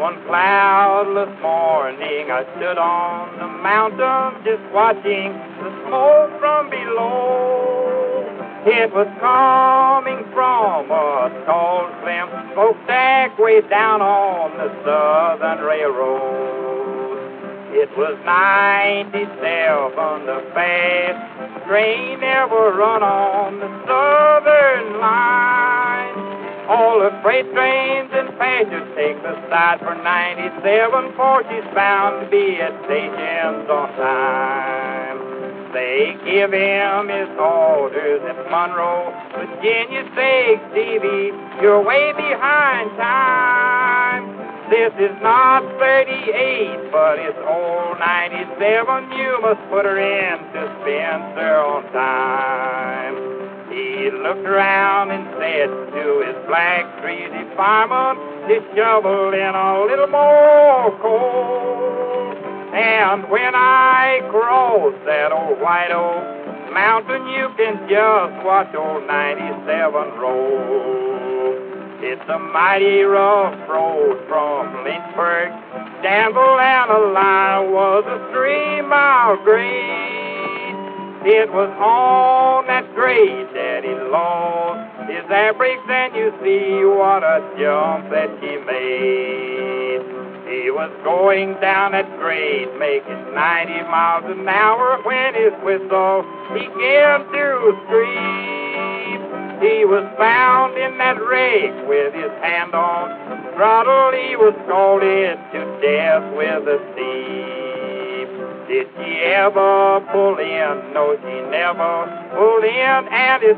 One cloudless morning I stood on the mountain just watching the smoke from below. It was coming from a tall, slim smokestack way down on the Southern Railroad. It was 97, the fast train ever run on the Southern line. All the freight trains and passengers take the side for 97, for she's bound to be at stations on time. They give him his orders at Monroe, Virginia. Say, Stevie, you're way behind time. This is not 38, but it's old 97. You must put her into Spencer on time. He looked around and said to his black greasy fireman, just shovel in a little more coal. And when I cross that old White Oak Mountain, you can just watch old 97 roll. It's a mighty rough road from Lynchburg, Danville, and a line was a 3-mile grade. It was on that grade that he lost his air brakes, and you see what a jump that he made. He was going down that grade, making 90 miles an hour, when his whistle began to scream. He was found in that rig with his hand on the throttle. He was scalded to death with a steam. Did she ever pull in? No, she never pulled in, and it's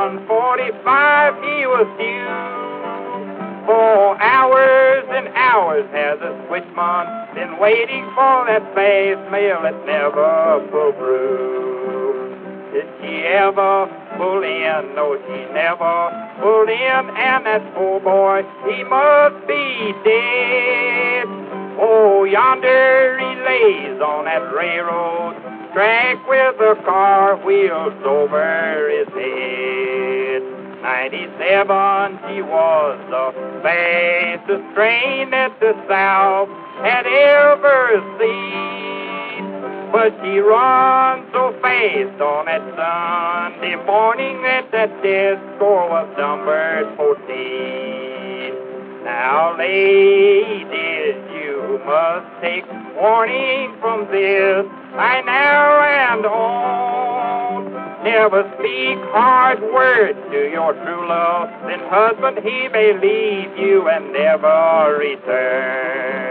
1:45 he was due. For hours and hours has a switchman been waiting for that fast mail that never pulled through. Did she ever pull in? No, she never pulled in, and that poor boy, he must be dead. Oh, yonder he lays on that railroad track with the car wheels over his head. 97, she was the fastest train that the South had ever seen. But she runs so fast on that Sunday morning that death score was numbered 14. Now, ladies, you must take warning from this. I now and on. Never speak hard words to your true love, then husband, he may leave you and never return.